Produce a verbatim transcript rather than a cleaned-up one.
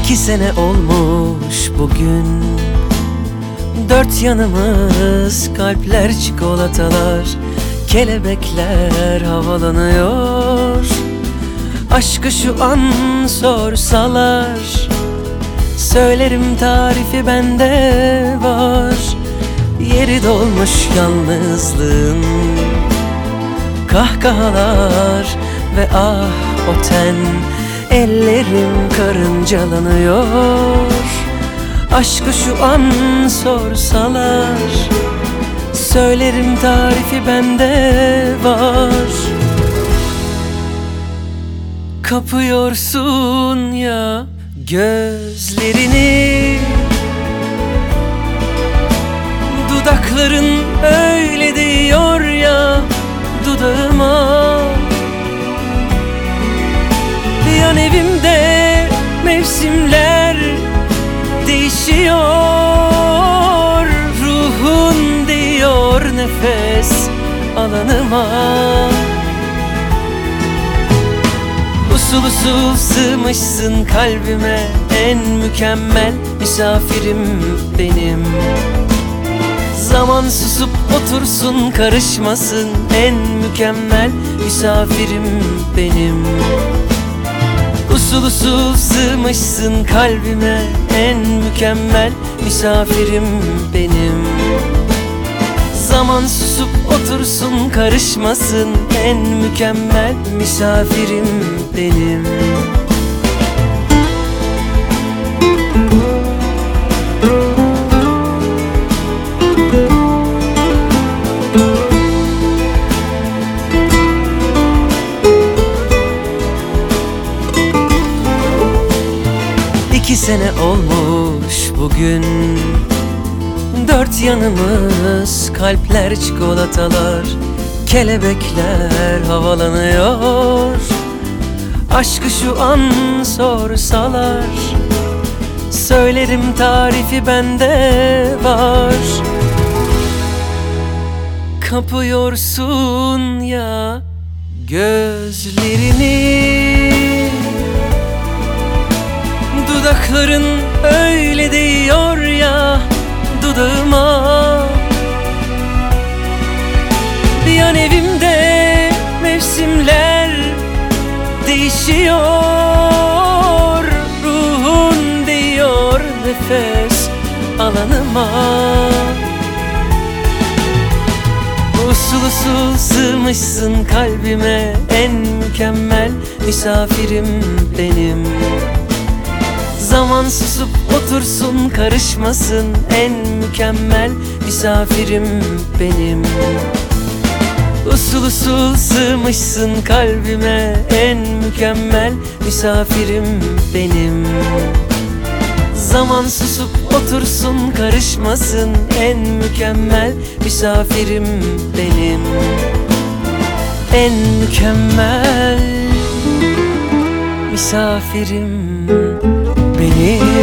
İki sene olmuş bugün, dört yanımız kalpler, çikolatalar, kelebekler havalanıyor. Aşkı şu an sorsalar, söylerim tarifi bende var. Yeri dolmuş yalnızlığın, kahkahalar ve ah o ten, ellerim karıncalanıyor. Aşkı şu an sorsalar, söylerim tarifi bende var. Kapıyorsun ya gözlerini, dudakların öyle diyor ya dudağıma. Yan evimde mevsimler değişiyor, ruhun diyor nefes alanıma. Usul usul sığmışsın kalbime, en mükemmel misafirim benim. Zaman susup otursun, karışmasın, en mükemmel misafirim benim. Usul usul sığmışsın kalbime, en mükemmel misafirim benim. Zaman susup otursun, karışmasın, en mükemmel misafirim benim. İki sene olmuş bugün, dört yanımız kalpler, çikolatalar, kelebekler havalanıyor. Aşkı şu an sorsalar, söylerim tarifi bende var. Kapıyorsun ya gözlerini, dudakların öyle diyor ya dudağıma. Yan evimde mevsimler değişiyor, ruhun diyor nefes alanıma. Usul usul sığmışsın kalbime, en mükemmel misafirim benim. Zaman susup otursun, karışmasın, en mükemmel misafirim benim. Usul usul sığmışsın kalbime, en mükemmel misafirim benim. Zaman susup otursun, karışmasın, en mükemmel misafirim benim. En mükemmel misafirim benim.